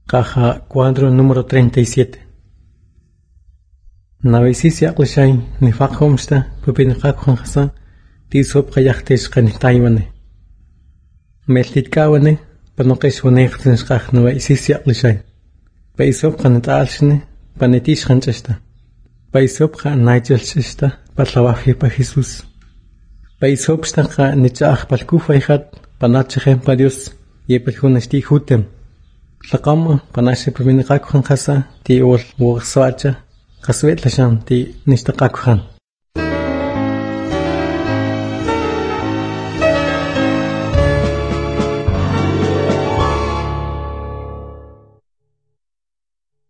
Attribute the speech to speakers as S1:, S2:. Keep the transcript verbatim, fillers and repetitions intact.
S1: Caja cuadro número treinta y siete. Navisisia Qlishay Nifaqhomsta Pupinqaqhonsa Tisop Qayaqtish Qanitaywane. Meltitkawane Panoqish Waneqtins Qaq Navisisia Qlishay. Paisop Qanitalshne Panetish Qanchesta. Paisop Qa Naichelshista Patlawahi pa Jesus. Paisop Staqa Nichaq Palkufayhat Panachhem pa Dios Yepelhunasti Hutem. Laqam Panashe Pupinqaqhon Qasa Ti ol Wuqswacha Qaswetlashan Ti Nishtaqaqhan.